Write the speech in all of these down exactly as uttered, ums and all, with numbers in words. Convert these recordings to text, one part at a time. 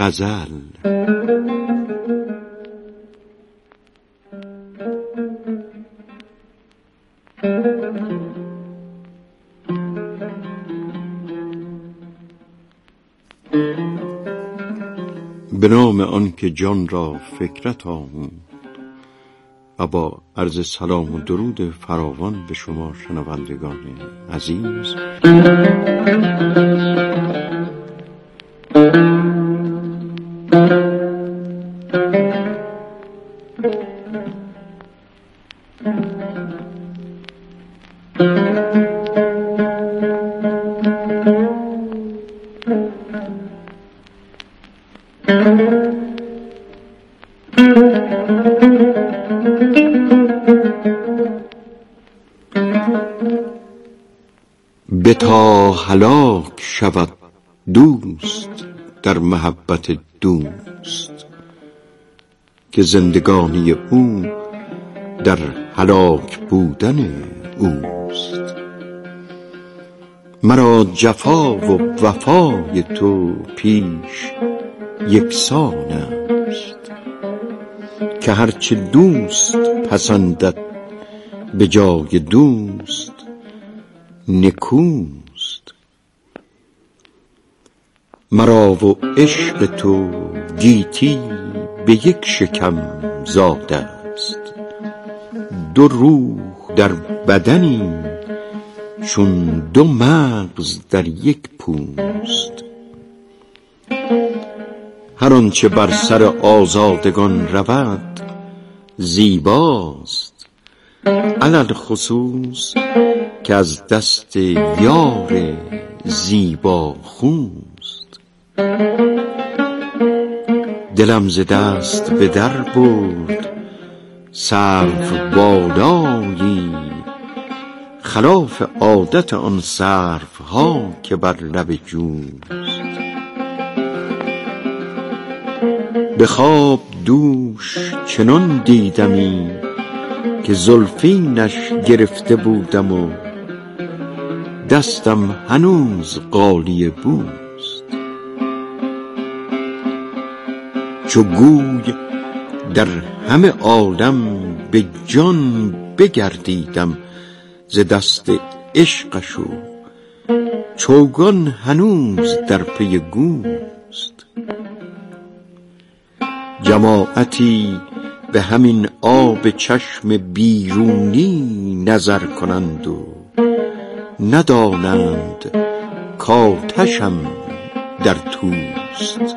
غزل. به نام آن که جان را فکرت آمود و با عرض سلام و درود فراوان به شما شنوندگان عزیز، به تا هلاک شود دوست در محبت دوست، که زندگانی او در هلاک بودن اوست. مرا جفا و وفای تو پیش یکسان است، که هرچه دوست پسندد به جای دوست نکوست. مرا و عشق تو گیتی به یک شکم زاده است، دو روح در بدنی چون دو مغز در یک پوست. هر آنچه بر سر آزادگان رود زیباست، علل خصوص که از دست یار زیبا خوست. دلم ز دست به در برد سرو بالایی، خلاف عادت آن سرو ها که بر لب جوست. به خواب دوش چنان دیدمی که زلفینش گرفته بودم و دستم هنوز غالیه بوست. چو گوی در همه عالم به جان بگردیدم ز دست عشقش و چوگان هنوز در پی گوست. جماعتی به همین آب چشم بیرونی نظر کنند و ندانند کآتشم در توست.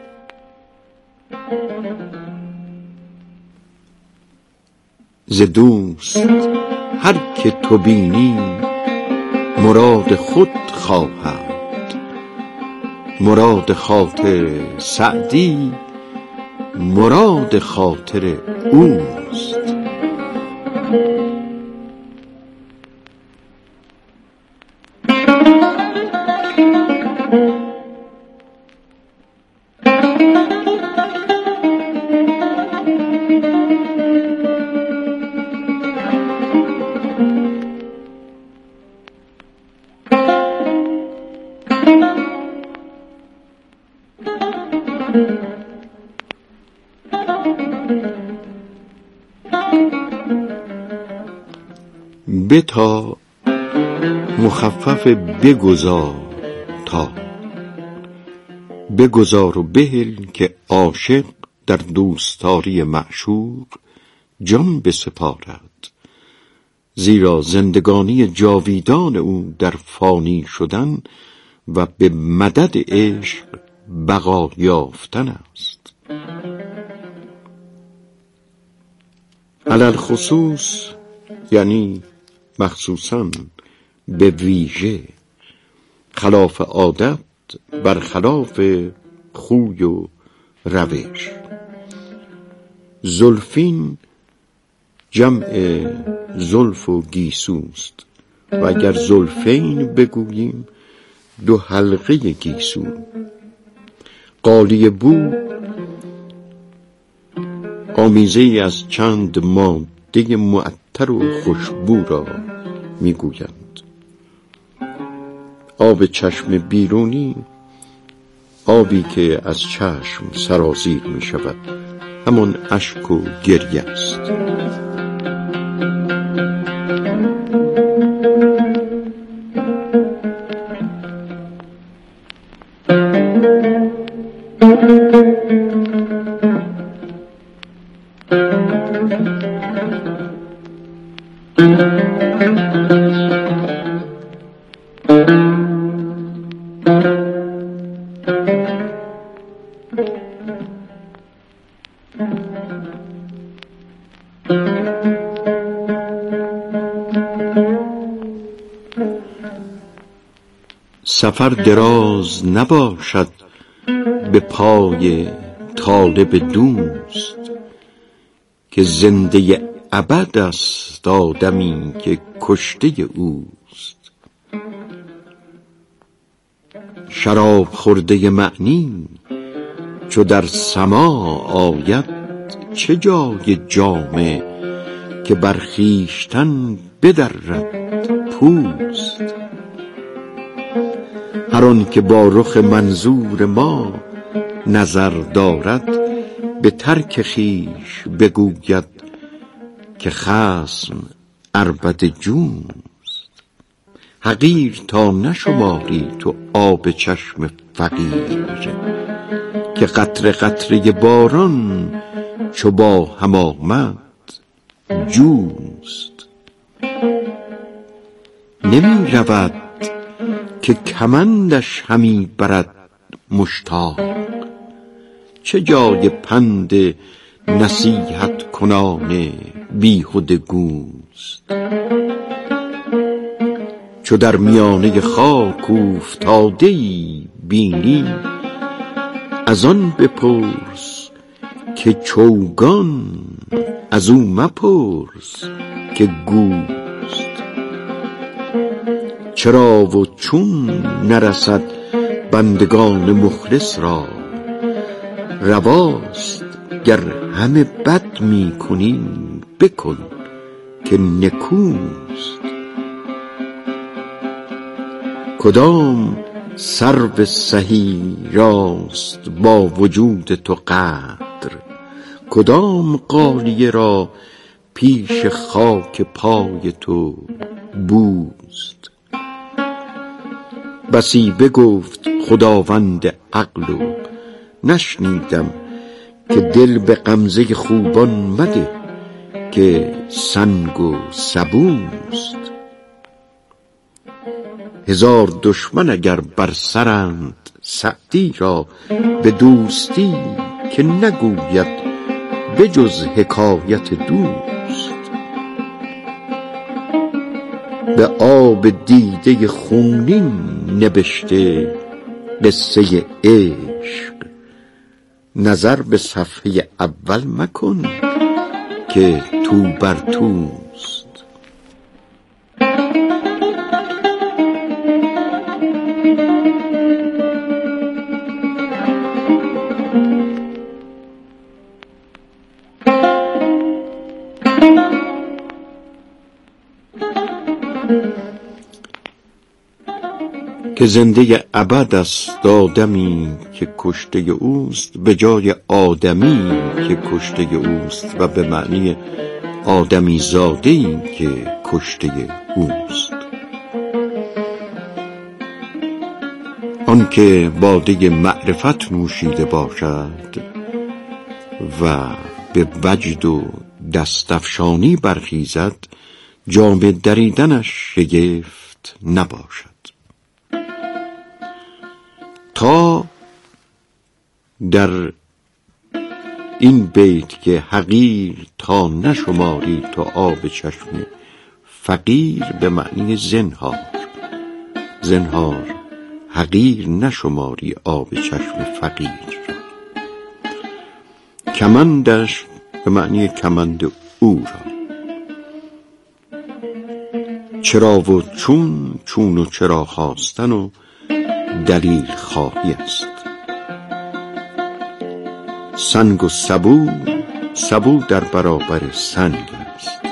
ز دوست هر که تو بینی مراد خود خواهد، مراد خاطر سعدی مراد خاطر اوست. بتا مخفف بگذار تا، بگذار و بهل که عاشق در دوستاری معشوق جان بسپارد، زیرا زندگانی جاویدان او در فانی شدن و به مدد عشق بقا یافتن است. علل خصوص یعنی مخصوصاً به ویژه، خلاف عادت برخلاف خوی و روش. زلفین جمع زلف و گیسوست و اگر زلفین بگوییم دو حلقه گیسو. قالیه بو آمیزه از چند ماده معطر و خوشبو را میگویند. آب چشم بیرونی آبی که از چشم سرازیر می شود همان اشک و گریه است. سفر دراز نباشد به پای طالب دوست، که زنده ابد است آدمی که کشته اوست. شراب خورده معنی چو در سماع آید، چه جای جامه که بر خویشتن بدرد پوست. هر آن که با رخ منظور ما نظر دارد، به ترک خویش بگوید که خصم عربده جوست. حقیر تا نشماری تو آب چشم فقیر، که قطره قطره باران چو با هم آمد جوست. نمی رود که کمندش همی برد مشتاق، چه جای پند نصیحت کنان بیهوده گوست. چو در میانه خاک اوفتاده‌ای بینی، از آن بپرس که چوگان، از او مپرس که گوست. چرا و چون نرسد بندگان مخلص را، رواست گر همه بد می کنی بکن که نکوست. کدام سرو سهی راست با وجود تو قدر، کدام غالیه را پیش خاک پای تو بوست. بسی بگفت خداوند عقل و نشنیدم، که دل به غمزه خوبان مده که سنگ و سبوست. هزار دشمن اگر بر سرند سعدی را، به دوستی که نگوید به جز حکایت دوست. به آب دیده خونین نبشته قصه عشق، نظر به صفحه اول مکن که تو بر توست. که زنده ابد است آدمی که کشته اوست، به جای آدمی که کشته اوست و به معنی آدمی زاده‌ای که کشته اوست. آن که باده معرفت نوشیده باشد و به وجد و دستفشانی برخیزد، جام دریدنش شگفت نباشد. تا در این بیت که حقیر تا نشماری تو آب چشم فقیر، به معنی زنهار، زنهار حقیر نشماری آب چشم فقیر. کمندش به معنی کمند او را. چرا و چون، چون و چرا خواستن و دلیل خواهی است. سنگ و سبو، سبو در برابر سنگ است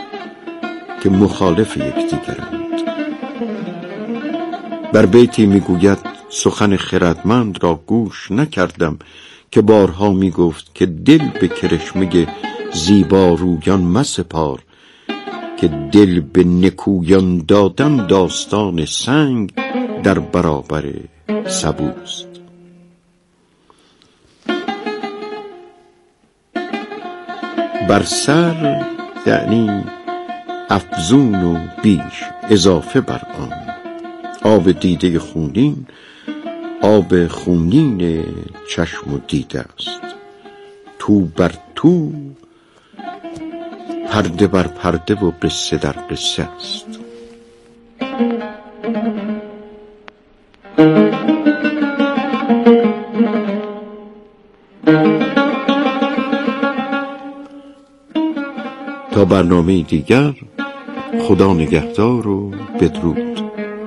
که مخالف یکدیگرند. بر بیتی میگوید سخن خردمند را گوش نکردم که بارها می گفت که دل به کرشمه زیبا رویان مسپار، که دل به نکویان دادن داستان سنگ در برابر سبوست. بر سر یعنی افزون و بیش، اضافه بر آن. آب دیده خونین آب خونین چشم و دیده است. تو بر تو، پرده بر پرده و قصه در قصه است. تا برنامه دیگر، خدا نگهدار و بدرود.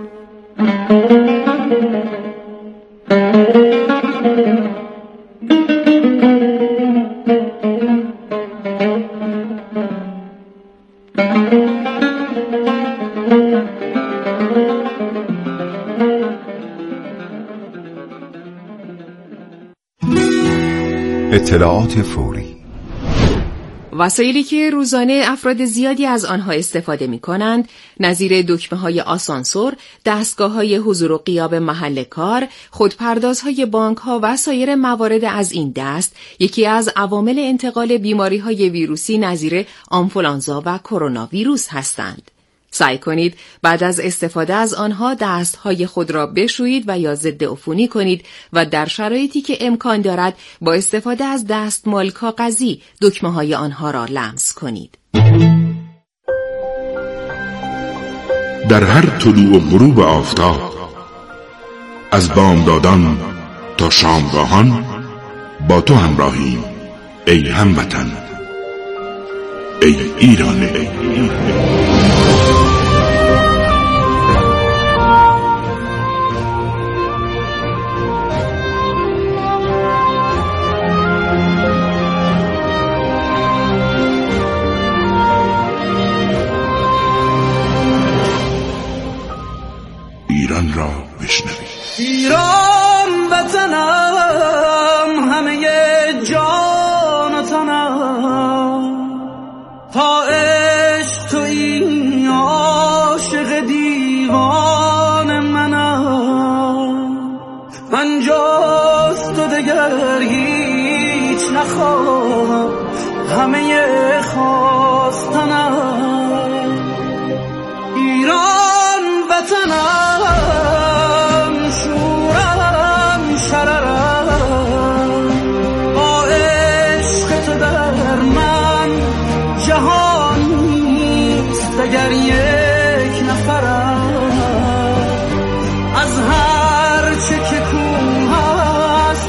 اطلاعات فوری. وسایلی که روزانه افراد زیادی از آنها استفاده می کنند، نظیر دکمه‌های آسانسور، دستگاه‌های حضور و غیاب محل کار، خودپردازهای بانک‌ها و سایر موارد از این دست، یکی از عوامل انتقال بیماری‌های ویروسی نظیر آنفولانزا و کرونا ویروس هستند. سعی کنید بعد از استفاده از آنها دستهای خود را بشویید و یا ضد عفونی کنید و در شرایطی که امکان دارد با استفاده از دستمال کاغذی دکمه‌های آنها را لمس کنید. در هر طلوع و غروب آفتاب، از بامدادان تا شامگاهان با تو همراهیم ای هموطن، ای ایران، ای ایران. ایران را بشنوید. ایران وطنم، همه جان و تنم، تا عشق تویی عاشق دیوان منم. من جز تو دگر هیچ نخواهم، همه خواستنم. ایران وطنم، شورم شررم، با عشق تو در من جهان نیست دگر یک نفرم. از هر چه که کوه هست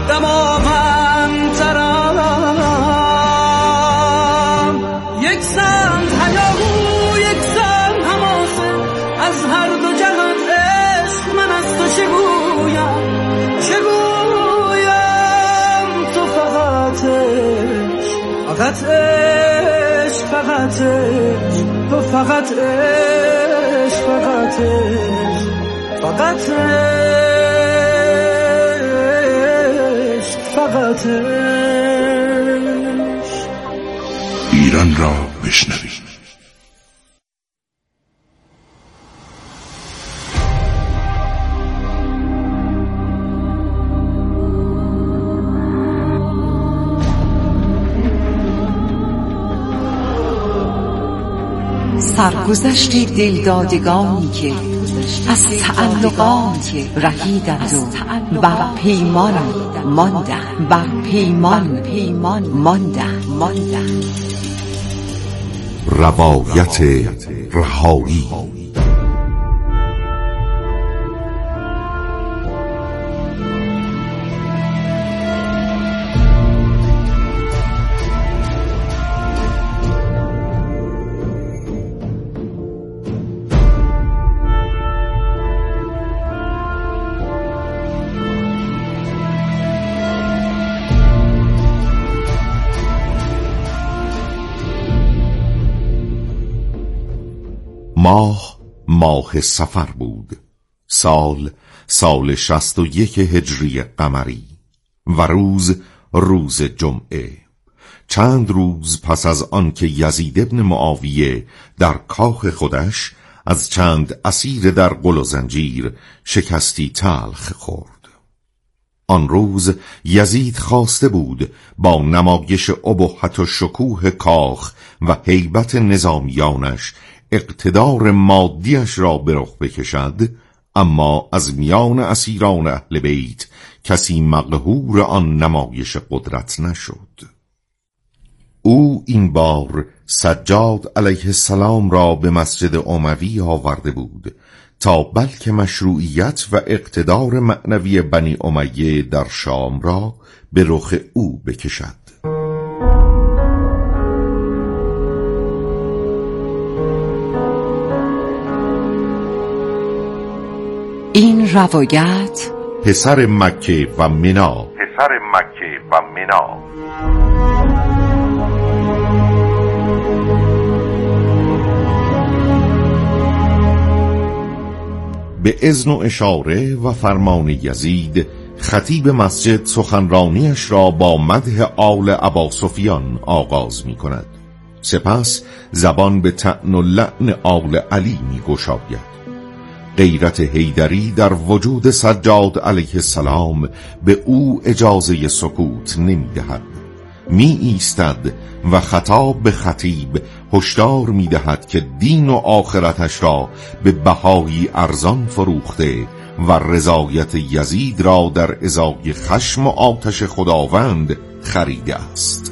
دماغم، یک سمت هیاهو یک سمت حماسه، از هر دو جهان عشق من از تو چه گویم، چه گویم. تو فقط عشق، فقط عشق، فقط عشق، تو فقط عشق، فقط عشق، فقط عشق، فقط عشق. ایران را بشنوید. سرگذشت دلدادگانی که از تعلقات رهیدند و بر پیمان ماندند، بر پیمان ماندند. روایت رهایی. ماه ماه صفر بود، سال سال شصت و یک هجری قمری و روز روز جمعه. چند روز پس از آن که یزید ابن معاویه در کاخ خودش از چند اسیر در قل و زنجیر شکستی تلخ خورد. آن روز یزید خواسته بود با نمایش ابهت و شکوه کاخ و هیبت نظامیانش اقتدار مادیش را به رخ بکشد، اما از میان اسیران اهل بیت کسی مقهور آن نمایش قدرت نشد. او این بار سجاد علیه السلام را به مسجد اموی آورده بود تا بلکه مشروعیت و اقتدار معنوی بنی امیه در شام را به رخ او بکشد. این روایت پسر مکه و منا پسر مکه و منا به اذن و اشاره و فرمان یزید خطیب مسجد سخنرانیش را با مدح آل اباسفیان آغاز می کند. سپس زبان به طعن و لعن آل علی می گشاید. غیرت حیدری در وجود سجاد علیه السلام به او اجازه سکوت نمی دهد. می ایستد و خطاب به خطیب هشدار می دهد که دین و آخرتش را به بهایی ارزان فروخته و رضایت یزید را در ازای خشم و آتش خداوند خریده است.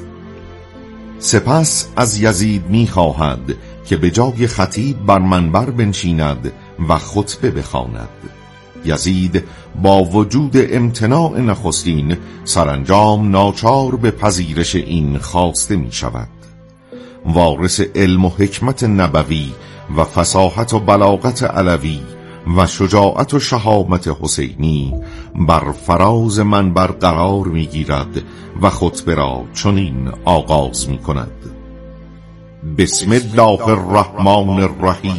سپس از یزید می خواهد که به جای خطیب بر منبر بنشیند و خطبه بخواند. یزید با وجود امتناع نخستین سرانجام ناچار به پذیرش این خواسته می شود. وارث علم و حکمت نبوی و فصاحت و بلاغت علوی و شجاعت و شهامت حسینی بر فراز منبر قرار می گیرد و خطبه را چنین آغاز می کند: بسم الله الرحمن الرحیم.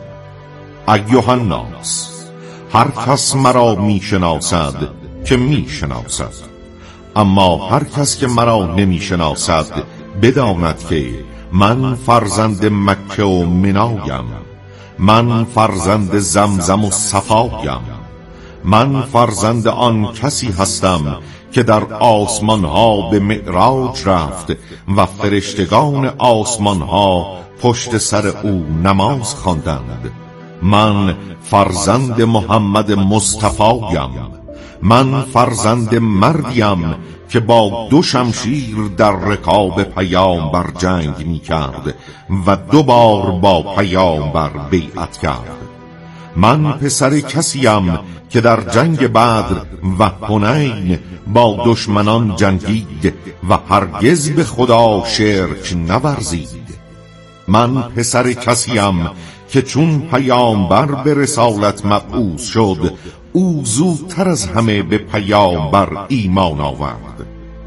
ایها الناس، هر کس مرا می شناسد که می شناسد، اما هر کس که مرا نمی شناسد بداند که من فرزند مکه و منایم، من فرزند زمزم و صفایم، من فرزند آن کسی هستم که در آسمان ها به معراج رفت و فرشتگان آسمان ها پشت سر او نماز خواندند. من فرزند محمد مصطفایم، من فرزند مردیم که با دو شمشیر در رکاب پیامبر جنگ می کرد و دو بار با پیامبر بیعت کرد. من پسر کسیم که در جنگ بدر و حنین با دشمنان جنگید و هرگز به خدا شرک نورزید. من پسر کسیم که چون پیامبر به رسالت مبعوث شد او زودتر از همه به پیامبر ایمان آورد.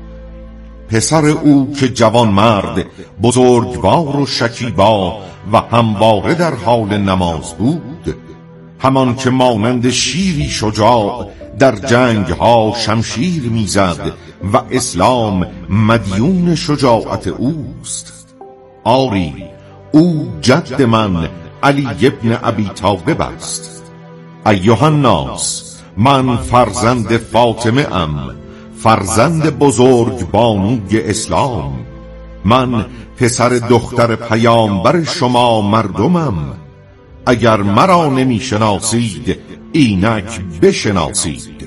پسر او که جوان مرد بزرگوار و شکیبا و همواره در حال نماز بود، همان که مانند شیری شجاع در جنگ ها شمشیر میزد و اسلام مدیون شجاعت اوست. آری او جد من علی ابن ابی طالب است. ایها الناس، من فرزند فاطمه ام، فرزند بزرگ بانوی اسلام. من پسر دختر پیامبر شما مردمم. اگر مرا نمی شناسید اینک بشناسید.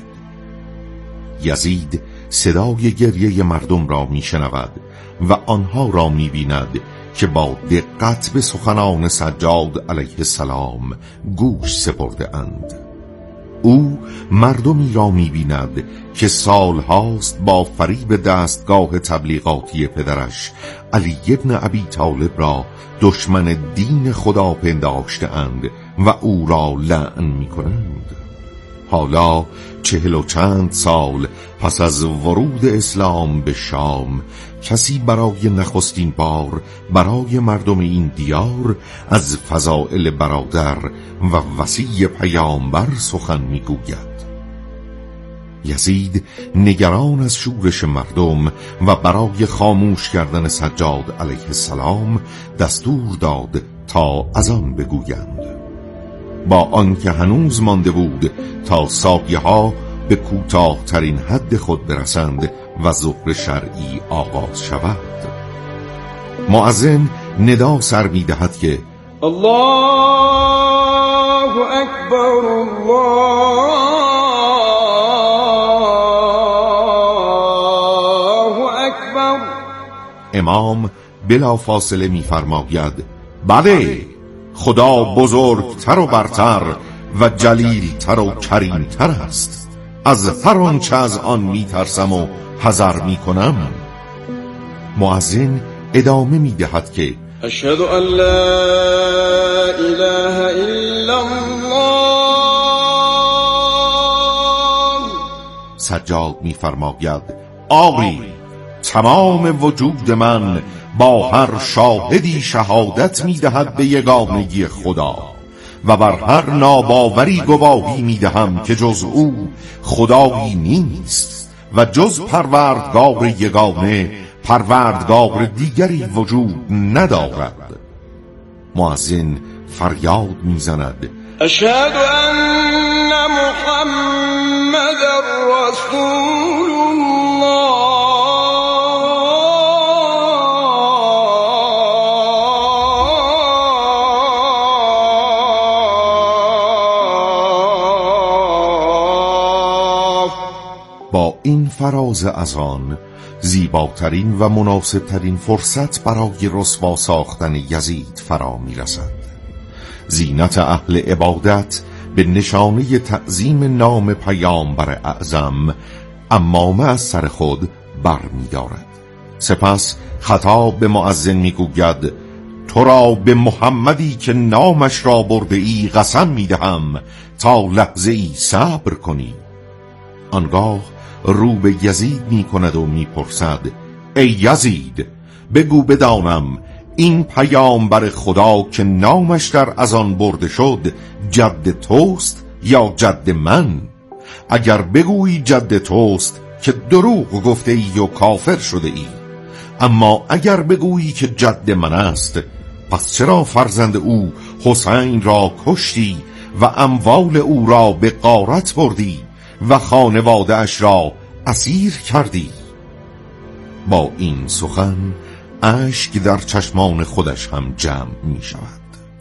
یزید صدای گریه مردم را می شنود و آنها را می بیند که با دقت به سخنان سجاد علیه السلام گوش سپرده اند. او مردمی را می بیند که سالهاست با فریب دستگاه تبلیغاتی پدرش علی ابن ابی طالب را دشمن دین خدا پنداشته اند و او را لعن می کنند. حالا چهل و چند سال پس از ورود اسلام به شام کسی برای نخستین بار برای مردم این دیار از فضائل برادر و وصی پیامبر سخن میگوید. یزید نگران از شورش مردم و برای خاموش کردن سجاد علیه السلام دستور داد تا از آن بگویند. با آنکه هنوز مانده بود تا سایه ها به کوتاه‌ترین حد خود برسند و ظهر شرعی آغاز شود، مؤذن ندا سر می‌دهد که الله اکبر الله اکبر. امام بلا فاصله می‌فرماید بله، خدا بزرگتر و برتر و جلیلتر و کریمتر است، از هر آنچه از آن می‌ترسم و حذر می‌کنم. مؤذن ادامه می‌دهد که اشهد ان لا اله الا الله. سجاد می‌فرماید آری، تمام وجود من با هر شاهدی شهادت می‌دهد به یگانگی خدا و بر هر ناباوری گواهی می‌دهم که جز او خدایی نیست و جز پروردگار یگانه پروردگار دیگری وجود ندارد. مؤذن فریاد می‌زند اشهد ان محمد رسول الله. با این فراز از آن زیباترین و مناسبترین فرصت برای رسوا ساختن یزید فرا می‌رسد. زینت اهل عبادت به نشانه تعظیم نام پیامبر اعظم عمامه از سر خود بر می‌دارد. سپس خطاب به مؤذن می‌گوید تو را به محمدی که نامش را برده ای قسم می‌دهم تا لحظه ای صبر کنی. آنگاه رو به یزید می کند و می پرسد ای یزید، بگو بدانم این پیامبر خدا که نامش در اذان برده شد جد توست یا جد من؟ اگر بگویی جد توست که دروغ گفته ای و کافر شده ای، اما اگر بگویی که جد من است، پس چرا فرزند او حسین را کشتی و اموال او را به غارت بردی و خانواده اش را اسیر کردی؟ با این سخن اشک در چشمان خودش هم جمع می شود.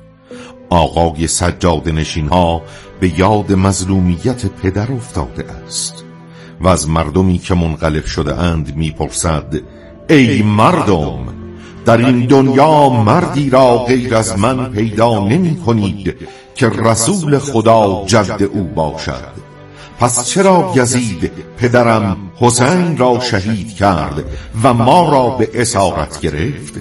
آقای سجاد نشین ها به یاد مظلومیت پدر افتاده است و از مردمی که منقلب شده اند می پرسد ای مردم، در این دنیا مردی را غیر از من پیدا نمی کنید که رسول خدا جد او باشد، پس چرا یزید پدرم حسین را شهید کرد و ما را به اسارت گرفت؟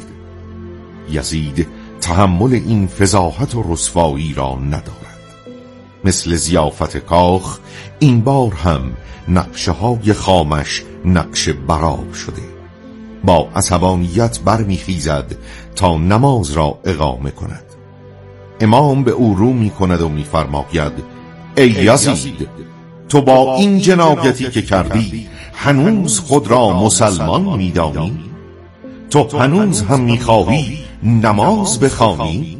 یزید تحمل این فضاحت و رسوایی را ندارد. مثل ضیافت کاخ این بار هم نقشه های خامش نقش براب شده. با عصبانیت برمیخیزد تا نماز را اقامه کند. امام به او رو می کند و می فرماید ای یزید، تو با این جنایتی که کردی هنوز خود را مسلمان می‌دانی؟ تو هنوز هم می‌خواهی نماز بخوانی؟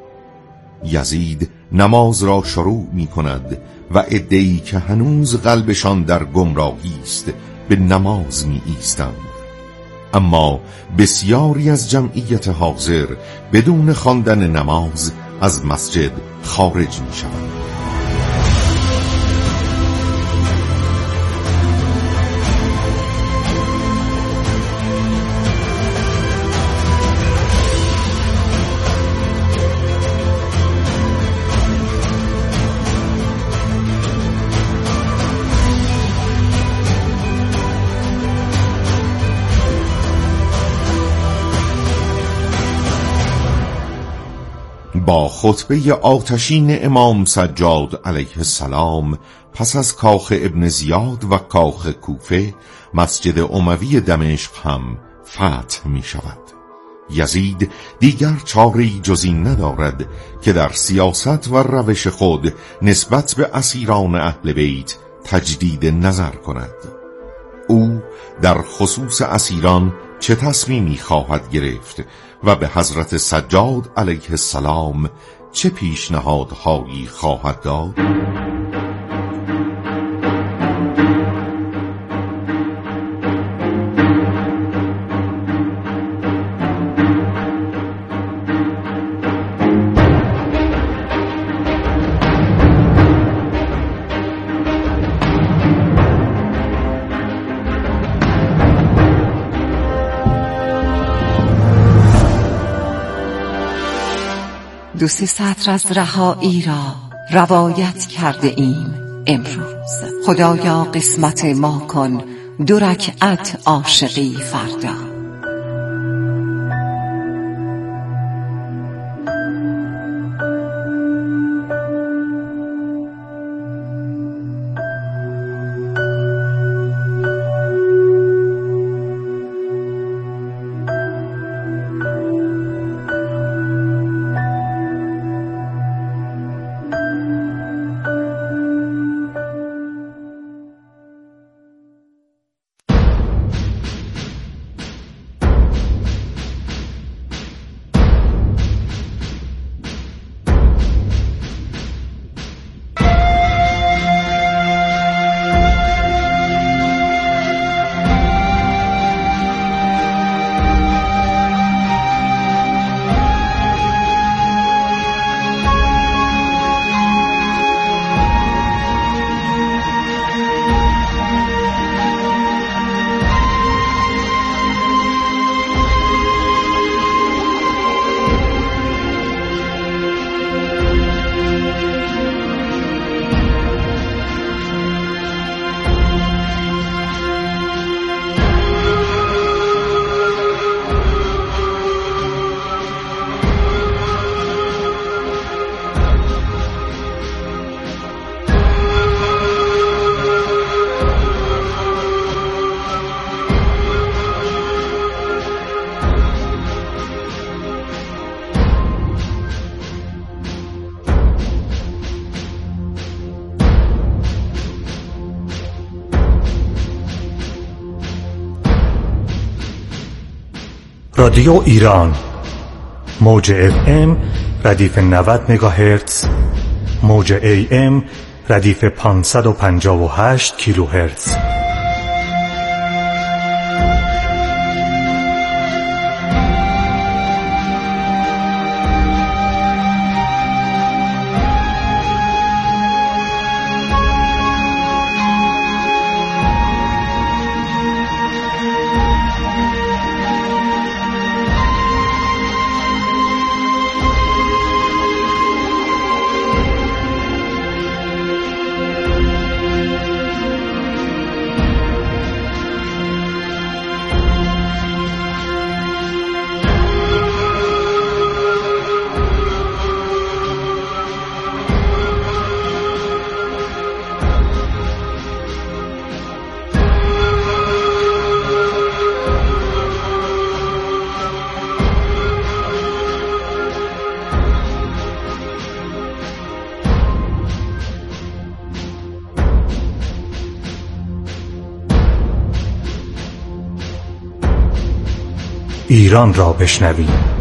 یزید نماز را شروع می‌کند و عده‌ای که هنوز قلبشان در گمراهی است به نماز می‌ایستند، اما بسیاری از جمعیت حاضر بدون خواندن نماز از مسجد خارج می‌شوند. با خطبه آتشین امام سجاد علیه السلام پس از کاخ ابن زیاد و کاخ کوفه، مسجد اموی دمشق هم فتح می شود. یزید دیگر چاره‌ای جز این ندارد که در سیاست و روش خود نسبت به اسیران اهل بیت تجدید نظر کند. او در خصوص اسیران چه تصمیمی خواهد گرفت و به حضرت سجاد علیه السلام چه پیشنهادهایی خواهد داد؟ دو سه سطر از رهایی را روایت کرده ایم امروز. خدایا قسمت ما کن دو رکعت عاشقی فردا. رادیو ایران، موج اف ام ردیف نود مگاهرتز، موج ای ام ردیف پانصد و پنجاه و هشت کیلوهرتز. ایران را بشنویم.